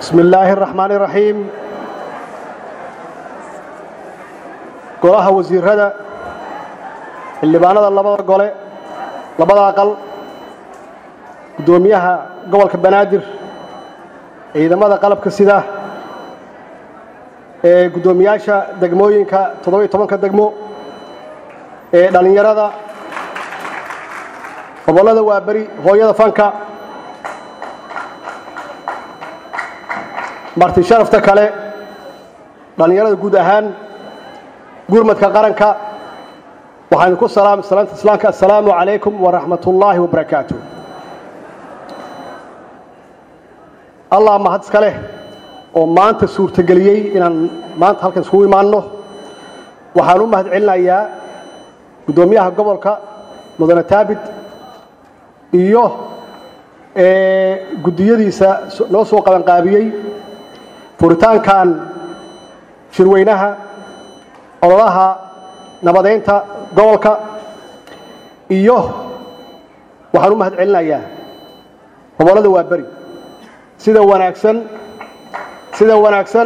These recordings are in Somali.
بسم الله الرحمن الرحيم. قولها وزير هذا اللي بانا اللبضة قولي لبضة أقل قدوميها قول كبنادر إذا ماذا قلب كسيدة قدومياشا دقموين كتضوي طبعا كدقمو دالين يرادا فبولا وابري هو يدا فانكا marti sharafta kale dhalinyarada guud ahaan gurmadka qaranka waxaan ku salaanta islaamka assalaamu alaykum wa rahmatullahi wa barakaatuh. Allah mahad iska leh oo maanta suurtageliyay inaan maanta halkan isku imaanno. waxaan u mahad celinayaa gudoomiyaha gobolka mudane Taabid iyo gudiyadiisa noo soo qaban qaabiyay furitaankan shirweynaha ololaha nabadeynta gobolka iyo waxaan u mahad celinayaa gobolada waa bari sida wanaagsan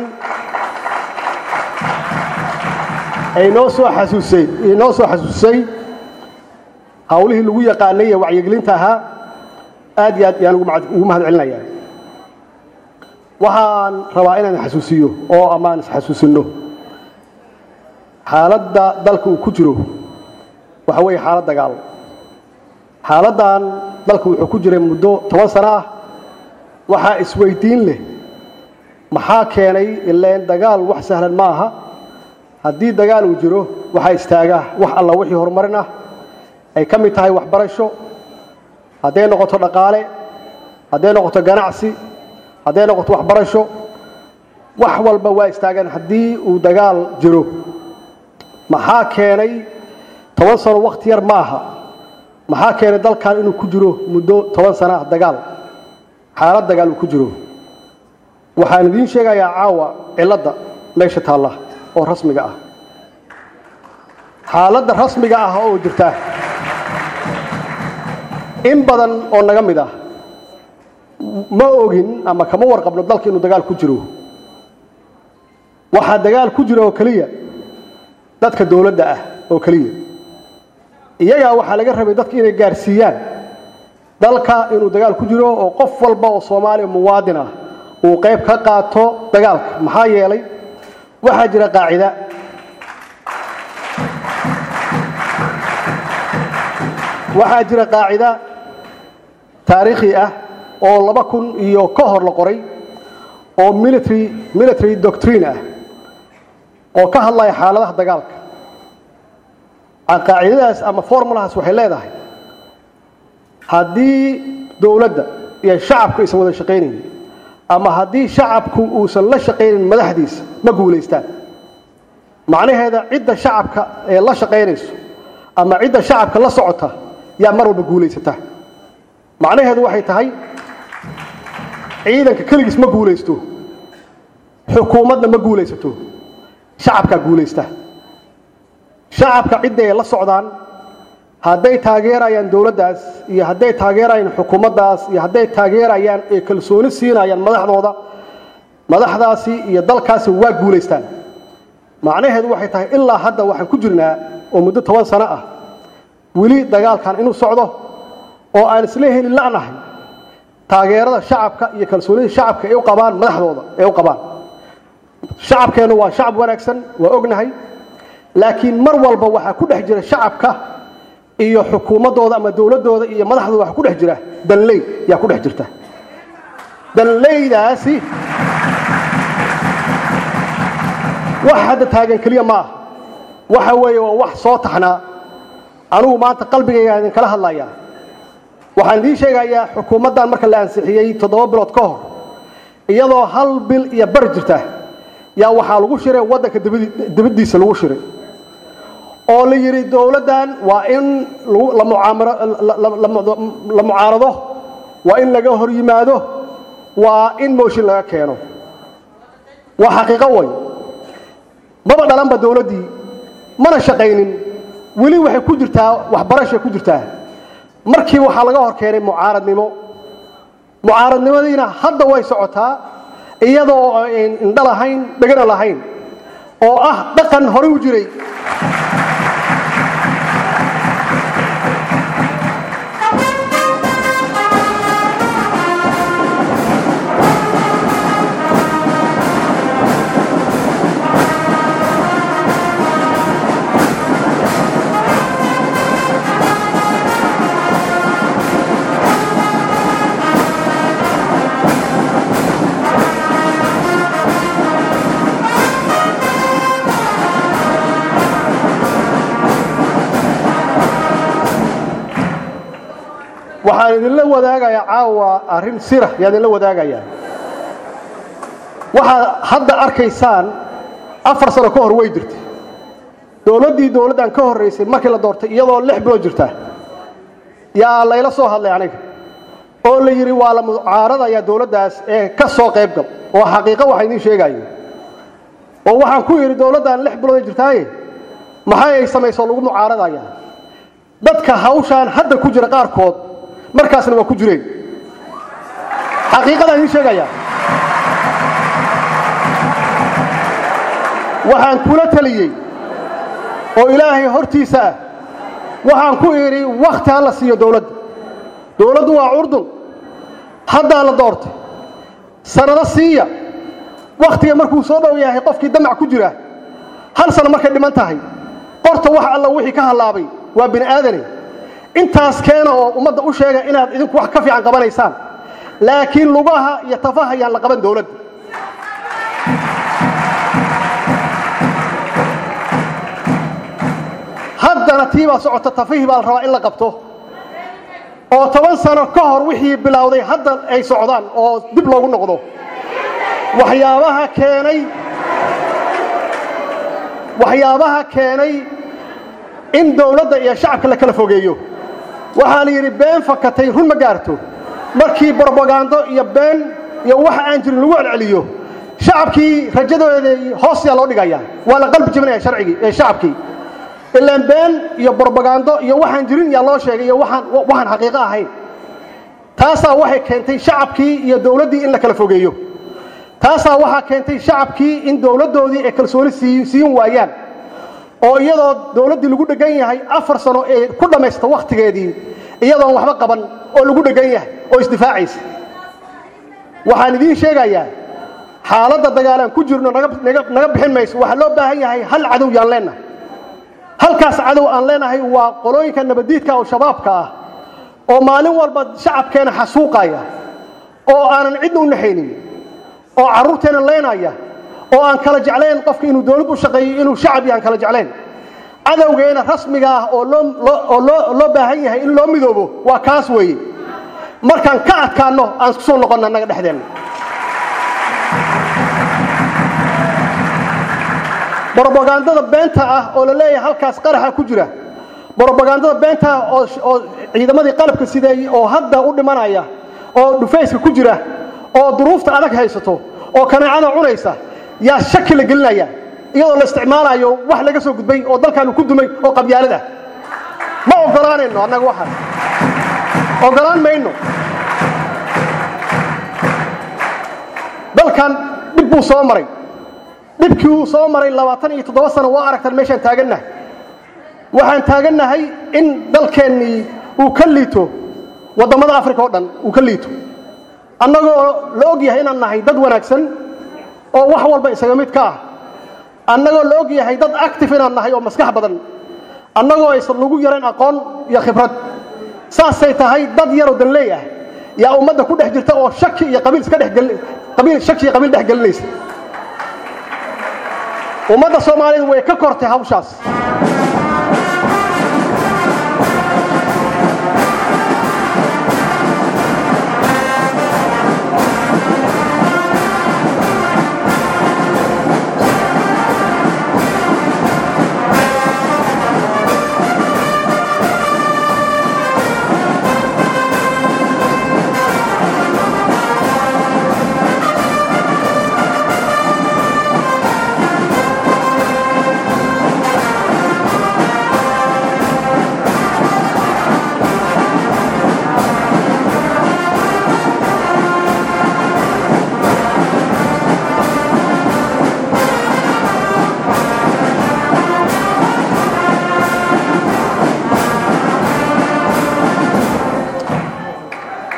ay noo soo xasuusay hawlihii lagu yaqaanay ee wacyigelinta ahaa aad iyo aad yaan ugu mahad celinayaa. waxaan rabaa inaan xasuusiyo oo amaan xasuusino xaaladda dalka uu ku jiro waxa weeye xaalad dagaal. xaaladdan dalka wuxuu ku jiray muddo 10 sano ah. waxaa isweydiin leh maxaa keenay ileen dagaal wax sahlan ma aha. haddii dagaal uu jiro waxaa istaaga wax alla wixii horumarin ah ay ka mid tahay waxbarasho, hadday noqoto dhaqaale, hadday noqoto ganacsi, hadday noqoto waxbarasho, wax walba waa istaagan haddii uu dagaal jiro. maxaa keenay 10 sano waqti yar ma aha. maxaa keenay dalkan inuu ku jiro muddo 10 sano ah dagaal, xaalad dagaal uu ku jiro. waxaan idin sheegayaa caawa cilada meesha taalla oo rasmiga ah. xaaladda rasmiga ah oo jirta in badan oo naga mid ah ma ogin ama kama warqabno dalka inuu dagaal ku jiro. waxa dagaal ku jiro oo kaliya dadka dawladda ah oo kaliya. iyaga waxa laga rabay dadka inay gaarsiiyaan dalka inuu dagaal ku jiro oo qof walba oo Soomaali muwaadin ah uu qayb ka qaato dagaalka. maxaa yeelay waxa jira qaacida taariikhi ah oo 2000 iyo ka hor la qoray oo military doctrine ah oo ka hadlaya xaaladaha dagaalka. qaacidadaas ama formulahaas waxay leedahay haddii dawladda iyo shacabku aysan wada shaqeynaynin ama haddii shacabku uusan la shaqeynin madaxdiisa ma guuleystaan. macnaheeda cidda shacabka ee la shaqeynayso ama cidda shacabka la socota yaa mar walba guuleysata. macnaheedu waxay tahay ciidanka kaligiis ma guuleysto, xukuumadna ma guuleysato, shacabka guuleysta. shacabka cidda ay la socdaan hadday taageerayaan dawladdaas iyo hadday taageerayaan xukuumaddaas iyo hadday taageerayaan ee kalsooni siinayaan madaxdaasi iyo dalkaasi waa guuleystaan. macnaheedu waxay tahay ilaa hadda waxaan ku jirnaa oo muddo 10 sano ah weli dagaalkan inuu socdo oo aan isla helin la'nahay taageerada shacabka iyo kalsoonida shacabka ay u qabaan madaxdooda ay u qabaan. shacabkeenu waa shacab wanaagsan waa ognahay, laakiin mar walba waxa ku dhex jira shacabka iyo xukuumadooda ama dawladooda iyo madaxdooda waxa ku dhex jira danley yaa ku dhex jirta. danleydaasi wax hadda taagan kaliya ma aha. waxa weeye waa wax soo taxnaa. anigu maanta qalbigayga idin kala hadlayaa. waxaan idin sheegayaa xukuumaddan marka la ansixiyay 7 bilood ka hor iyadoo 1 bil iyo bar jirta yaa waxaa lagu shiray waddanka dibadiisa lagu shiray oo la yiri dawladdan waa in la mucaarado, waa in laga hor yimaado, waa in mooshin laga keeno. waa xaqiiqo way baba dhalanba dawladdii mana shaqaynin weli waxay ku jirtaa waxbarasho ku jirtaa. markii waxa laga hor keenay mucaaradnimadiina hadda way socotaa iyadoo indha lahayn dhagana lahayn oo ah dhaqan hore u jiray waxaan idinla wadaagayaa caawa arrin sira yaa idinla wadaagayaa waxaad hadda arkaysaan 4 sano ka hor way jirtay dowladdan ka horreysay markii la doortay iyadoo 6 bilood jirta yaa layla soo hadlay aniga oo la yiri waa la mucaaradayaa dowladdaas ee ka soo qayb gal oo xaqiiqo waxaan idin sheegayo oo waxaan ku yiri dowladdan 6 bilood jirtaaye maxay ay samayso lagu mucaaradayaa dadka hawshan hadda ku jira qaarkood markaasna waa ku jireen xaqiiqada idin sheegaya waxaan kula taliyay oo ilaahay hortiisa waxaan ku iri waqti la siiyo dowladdu waa urdun hadda la doortay sanada siiya waqtiga markuu soo dhow yahay qofkii damac ku jira hal sano markay dhiman tahay qorta wax alla wixii ka halaabay waa bini aadane intaas keena oo ummadda u sheega inaad idinku wax ka fiican qabanaysaan laakiin lugaha iyo tafaha ayaan la qaban dowladda haddana tiibaa socota tafihii baa la rabaa in la qabto oo 10 sano ka hor wixii bilowday hadda ay socdaan oo dib loogu noqdo waxyaabaha keenay in dowladda iyo shacabka la kala fogeeyo waxaan yiri been fakatay run ma gaarto markii propaganda iyo been iyo wax aan jirin lagu celceliyo shacabkii rajadooda hoos yaa loo dhigaya waa la qalbi jabinaya sharcigi ee shacabkii ilaan been iyo propaganda iyo waxaan jirin yaa loo sheegay waxaan xaqiiqo ahayn taasa waxay keentay shacabkii iyo dowladdii in la kala fogeeyo taasa waxa keentay shacabkii in dowladdoodii ay kalsooni siin waayaan oo iyadoo dowladdii lagu dhagan yahay 4 sano ee ku dhamaysta waqtigeedii iyadoo waxba qaban oo lagu dhagan yahay oo isdifaacaysa waxaan idin sheegayaa xaaladda dagaalan ku jirno naga bixin mayso waxa loo baahan yahay hal cadow yaan leenahay halkaas cadow aan leenahay waa qolooyinka nabadiidka oo shabaabka ah oo maalin walba shacabkeena xasuuqaya oo aanan cid u naxaynin oo carruurteena leenaya oo aan kala jeclayn qofka inuu dawlad u shaqeeyo inuu shacab yahan kala jeclayn cadawgeena rasmiga ah oo loo baahan yahay in loo midoobo waa kaas weeye markaan ka adkaano aan isku soo noqonna naga dhexdeena propagandada beenta ah oo la leeyahay halkaas qaraxa ku jira propagandada beenta oo ciidamadii qalabka siday oo hadda u dhimanaya oo dhufayska ku jira oo duruufta adag haysato oo kanaacada cunaysa yaa shaki la gelinaya iyadoo la isticmaalayo wax laga soo gudbay oo dalkan ku dumay oo qabyaalada ma ogolaanayno annaga waxaan ogolaan mayno dalkan dib buu soo maray dibkii uu soo maray 27 sano waa aragtan meeshan taagannahay waxaan taagannahay in dalkeennii uu ka liito wadamada Afrika oo dhan uu ka liito annagoo la og yahay inaan nahay dad wanaagsan oo wax walba isaga mid ka ah annagoo la og yahay dad active inaan nahay oo maskax badan annagoo aysan lagu yareen aqoon iyo khibrad saasay tahay dad yar oo danleey ah yaa ummadda ku dhex jirta oo shaki iyo qabiil iska dhex gelinaysa ummadda Soomaaliyeed way ka kortay hawshaas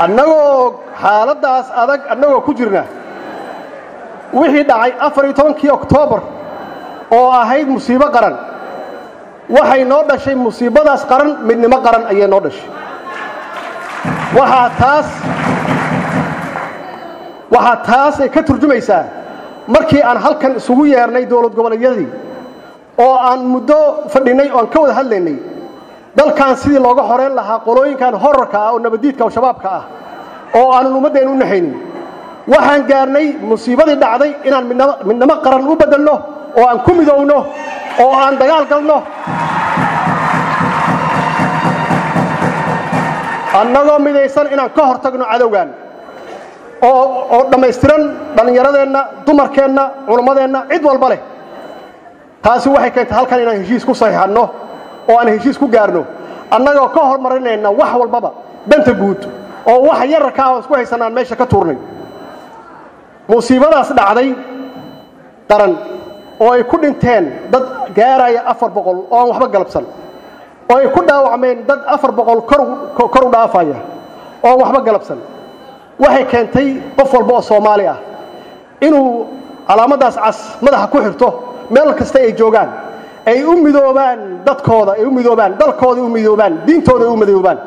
annagoo xaaladaas adag annagoo ku jirna wixii dhacay 14 Oktoobar oo ahayd musiibo qaran waxay noo dhashay musiibadaas qaran midnimo qaran ayay noo dhashay waxa taas ay ka turjumaysaa markii aan halkan isugu yeernay dawlad goboleedyadii oo aan muddo fadhinay oo aan ka wada hadlaynay dalkan sidii looga horeen lahaa qolooyinkan horarka ah oo nabadiidka oo shabaabka ah oo aan ummadeenu u naxaynin waxaan gaarnay musiibadii dhacday inaan midnimo qaran u bedelno oo aan ku midowno oo aan dagaal galno annagoo midaysan inaan ka hortagno cadowgan oo dhammaystiran dhallinyaradeenna dumarkeenna culimmadeenna cid walba leh taasi waxay keentay halkan inaan heshiis ku saxiixanno oo aan heshiis ku gaarno annagoo ka hormarinayna wax walbaba danta guud oo wax yararka ah oo isku haysanaan meesha ka tuurnay musiibadaas dhacday qaran oo ay ku dhinteen dad gaaraya 400 oo aan waxba galabsan oo ay ku dhaawacmeen dad 400 kor u dhaafaya oo waxba galabsan waxay keentay qof walba oo Soomaali ah inuu calaamadaas cas madaxa ku xirto meel kasta ay joogaan ay u midoobaan dadkooda ay u midoobaan dalkooda u midoobaan diintooda u midoobaan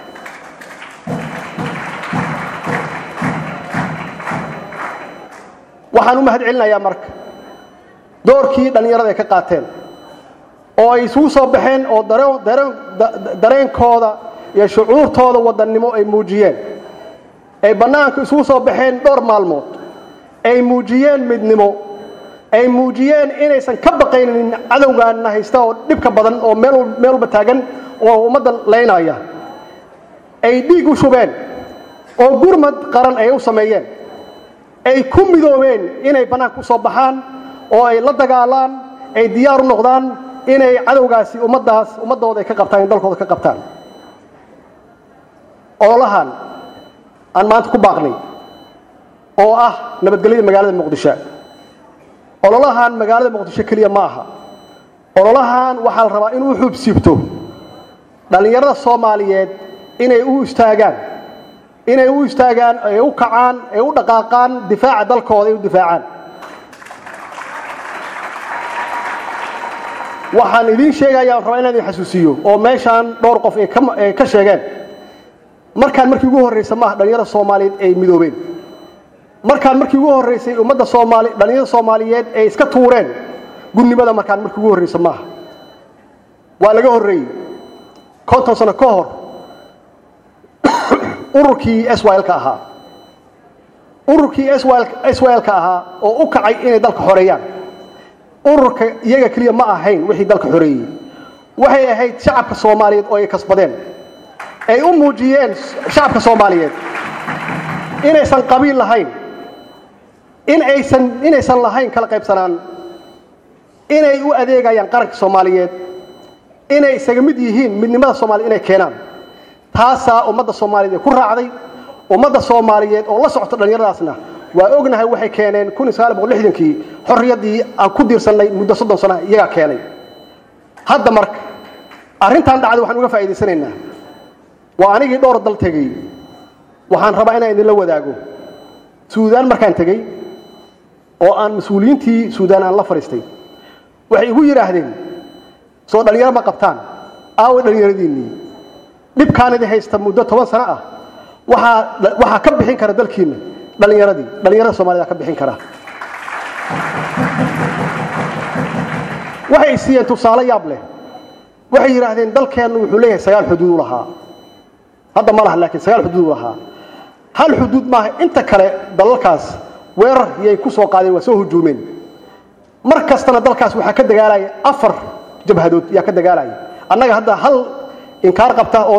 waxaan u mahadcelinayaa marka doorkii dhalinyarada ay ka qaateen oo ay isugu soo baxeen oo dareenkooda iyo shucuurtooda wadannimo ay muujiyeen ay banaanka isugu soo baxeen dhowr maalmood ay muujiyeen midnimo ay muujiyeen inaysan ka baqaynin cadowgaana haysta oo dhibka badan oo meel walba taagan oo ummadda leynaya ay dhiig u shubeen oo gurmad qaran ay u sameeyeen ay ku midoobeen inay banaanka u soo baxaan oo ay la dagaalaan ay diyaar u noqdaan inay cadowgaasi ummadooda ay ka qabtaan dalkooda ka qabtaan ololahan aan maanta ku baaqnay oo ah nabadgelyada magaalada Muqdisho ololahan magaalada Muqdisho kaliya ma aha ololahan waxa la rabaa inuu xubsiibto dhalinyarada Soomaaliyeed inay u istaagaan ay u kacaan ay u dhaqaaqaan difaaca dalkooda ay u difaacaan waxaan idin sheegayaa rabaa inaan idin xasuusiyo oo meeshaan dhowr qof ay ka sheegeen markii ugu horeysay ma dhalinyarada Soomaaliyeed ay midoobeen markii ugu horeysay ummadda Soomaaliyeed dhalinyarada Soomaaliyeed ay iska tuureen gudnimada markii ugu horeysay ma waa laga horeeyay 50 sano ka hor ururkii SYL ka ahaa oo u kacay inay dalka xoreeyaan ururka iyaga kaliya ma ahayn wixii dalka xoreeyay waxay ahayd shacabka Soomaaliyeed oo ay kasbadeen ay u muujiyeen shacabka Soomaaliyeed inaysan qabiil lahayn inaysan lahayn kala qaybsanaan inay u adeegayaan qaranka Soomaaliyeed inay isaga mid yihiin midnimada Soomaaliyeed inay keenaan taasa ummadda Soomaaliyeed ku raacday ummadda Soomaaliyeed oo la socota dhalinyaradaasna waa ognahay waxay keeneen 1960kii xorriyadii aan ku diirsanay muddo 30 sano iyaga keenay hadda marka arintan dhacday waxaan uga faa'iideysanaynaa waa anigii dhowr dal tagay waxaan rabaa inaan idin la wadaago Suudaan markaan tagay oo aan mas'uuliyiintii Suudaan aan la fariistay waxay igu yiraahdeen soo dhalinyaro ma qabtaan aaw dhalinyaradiinii dhibkaanidi haysta muddo 10 sano ah waxa ka bixin kara dalkiina dhalinyarada Soomaaliyeed ka bixin kara waxay siiyeen tusaale yaab leh waxay yiraahdeen dalkeenu wuxuu leeyahay 9 xuduud lahaa hadda ma laha laakiin 9 xuduud lahaa hal xuduud ma inta kale dalalkaas weerar yay ku soo qaadeen waa soo hujuumeen markastana dalkaas waxa ka dagaalay 4 jabhadood yaa ka dagaalay annaga hadda hal inkaar qabta oo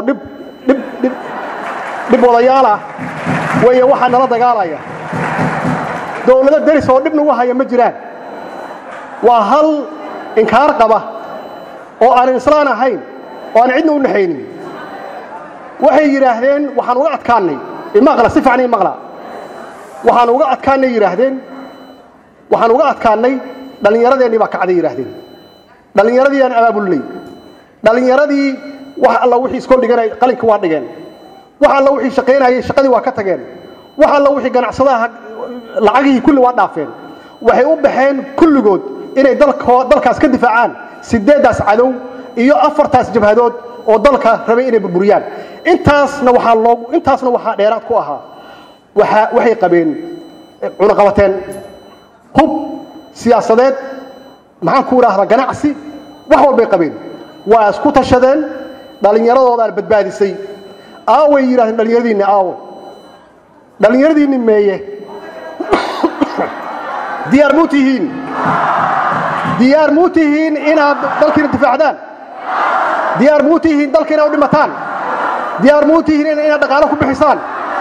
dib wadayaala way waxa nala dagaalaya dawladda daris oo dib nagu haya ma jiraan waa hal inkaar qaba oo aan islaan ahayn oo aan cidna u naxaynin waxay yiraahdeen waxaan uga adkaanay imaqla si fiican imaqla waxaan uga adkaanay yiraahdeen waxaan uga adkaanay dhalinyaradeenii baa kacday yiraahdeen dhalinyaradii aan abaabulnay dhalinyaradii wax alla wixii iskool dhiganay qalinka waa dhigeen waxa la wixii shaqeynayay shaqadii waa ka tageen waxa la wixii ganacsadaha lacagii kulli waa dhaafeen waxay u baxeen kulligood inay dalkaas ka difaacaan 8daas cadow iyo 4taas jabhadood oo dalka rabay inay burburiyaan intaasna waxa dheeraad ku ahaa waxay qabeen cunaqabateen hub siyaasadeed maxaan ku raahdaa ganacsi wax walba ay qabeen waa isku tashadeen dhalinyaradooda badbaadisay aaway yiraahdeen dhalinyaradiina meeye diyaar muutihiin inaad dalkiina difaacdaan diyaar muutihiin dalkiina u dhimataan diyaar muutihiin inaad dhaqaale ku bixisaan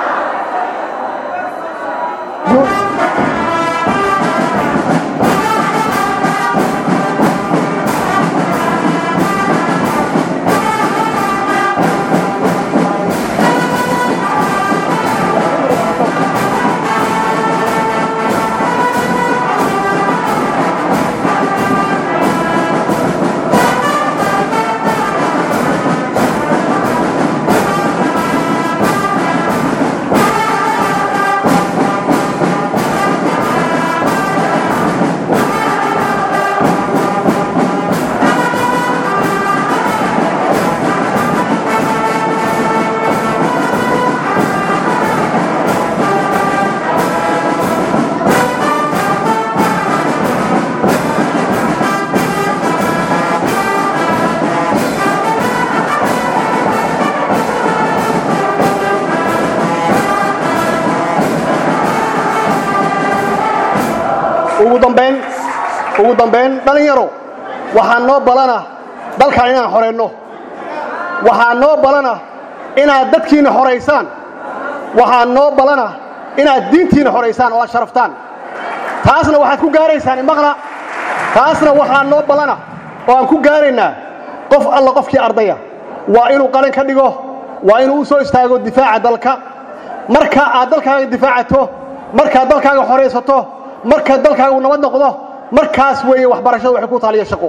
ugu dambeyn dhalinyaro waxaan noo balana dalkan inaan xoreeyno waxaan noo balana inaad dadkiina xoreysaan waxaan noo balana inaad diintiina xoreysaan oo sharaftaan taasna waxaad ku gaaraysaan maqla taasna waxaan noo balana oo aan ku gaaraynaa qof alla qofkii ardaya waa inuu qalin ka dhigo waa inuu soo istaago difaaca dalka marka aad dalkaaga difaacato marka dalkaaga xoreysato marka dalkaagu nabad noqdo markaas weeye waxbarashadu waxay ku taaliya shaqo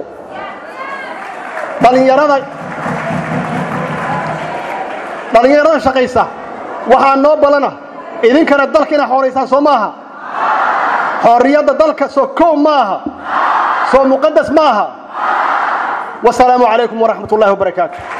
dhalinyarada shaqaysa waxaa noo balana idinkana dalka inaad xoreysaan soo maaha xorriyadda dalka soo koow maaha soo muqadas maaha wasalaamu calaykum waraxmatullaahi wabarakaatu